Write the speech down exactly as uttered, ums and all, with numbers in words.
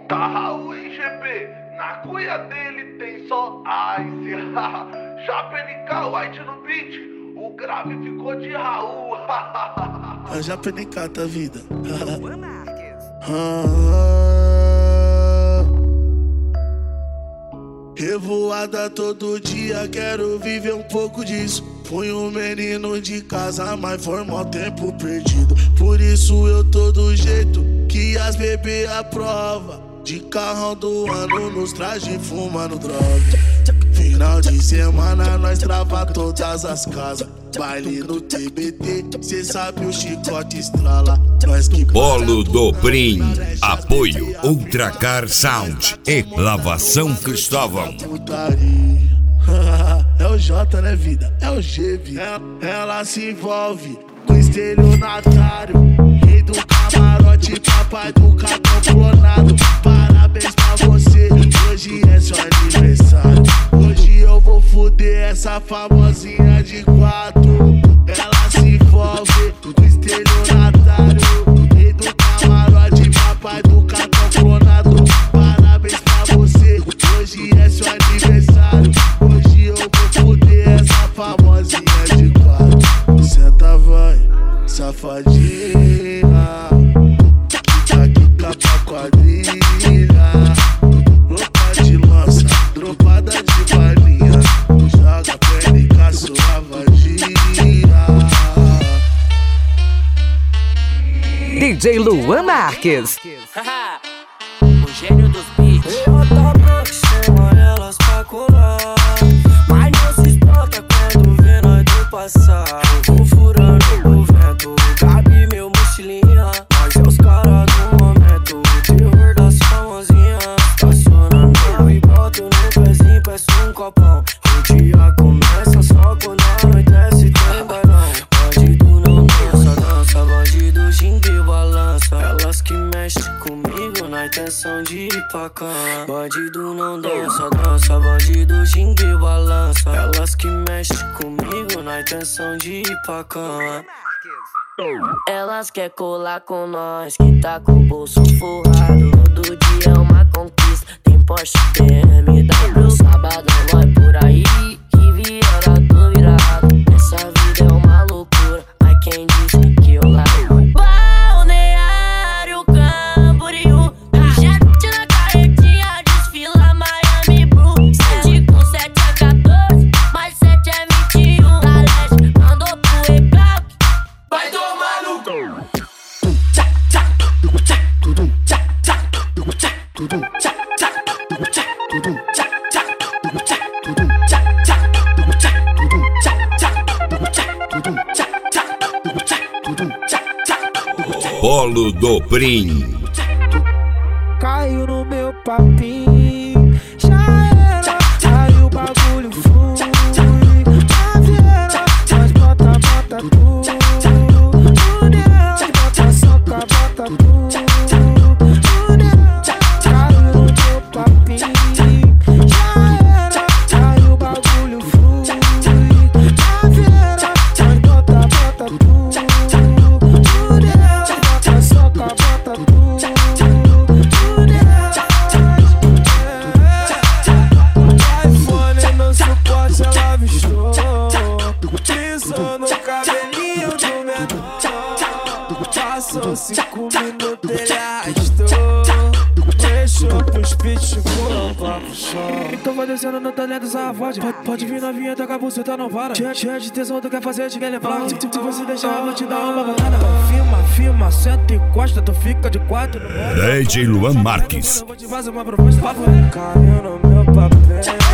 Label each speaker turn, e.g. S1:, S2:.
S1: Tá Raul em G P, na cuia dele tem só ice. Japa N K, White no beat, o grave ficou de Raul.
S2: A Japa N K tá vida. Revoada todo dia, quero viver um pouco disso. Fui um menino de casa, mas foi mó tempo perdido. Por isso eu tô do jeito que as bebê aprova. De carrão do ano, nos traje fumando droga. Final de semana nós trava todas as casas. Baile no T B T, cê sabe o chicote estrala. Nós que
S3: Bolo do Brim, apoio Ultracar Sound e Lavação Cristóvão.
S2: É o J, né, vida? É o G, vida. Ela se envolve com estelionatário, rei do camarote, papai do cartão clonado. Parabéns pra você, hoje é seu aniversário. Hoje eu vou fuder essa famosinha de quatro. Ela se envolve com estelionatário, rei do camarote, papai do cartão clonado. Parabéns pra você, hoje é seu aniversário. Hoje eu vou fuder essa famosinha de quatro. Senta, vai, safadinha, quica, quica pra quadrilha. Louca de lança, dropada de balinha. Joga P N K, sua vadia.
S4: D J Luan Marques.
S5: O gênio dos beats.
S6: Eu tô branco, chama elas pra colar, mas não se espanta quando vê nós do passar. Eu vou furando o vento, cabe meu mochilinha. Mas é os caras do momento, o terror das famosinhas. Estaciona não e boto no pezinho, peço um copão. O dia começa só quando anoitece, tem bailão. Bandido não dança, dança, bandido ginga e balança. Elas que mexem comigo na intenção de ir pra cama. Bandido não dança, dança, bandido ginga e balança. Elas que mexem comigo na intenção de ir pra cama. Elas quer colar com nós, que tá com o bolso forrado. Todo dia é uma conquista, tem Porsche, B M W. Sabadão nós por aí, que vieira tô virado. Essa vida é uma loucura, mas quem disse que eu largo? Balneário Camboriú, jet na carretinha, desfila Miami Blue. Sete com sete é quatorze, mais sete é vinte e um. Na leste, mandou pro recalque, vai tomar no cu.
S3: Bolo do Brim.
S6: Caiu no meu papinho, já era, aí o bagulho flui. A vieira, nós bota, bota tudo. Tudo nela, bota soca, bota tudo. Tudo nela, caiu no meu papinho, já era, aí o bagulho flui. A vieira, nós bota, bota tudo. Tudo nela, bota soca, bota tudo. iPhone no suporte, ela avistou. Pisou no cabelinho do menor. Passou cinco minutos, ele arrastou. Deixou pros pitch com o papo show. Tô padecendo no talento, só pode. Pode vir novinha, toca a buceta, não para. Cheia, cheia de tesão, tu quer fazer, te quer levar. Se, se você deixar, eu vou te dar uma balada. Firma, firma, senta e encosta, tu fica de quatro.
S3: D J Luan Marques.
S6: Eu vou te fazer uma proposta. Caiu no meu papel.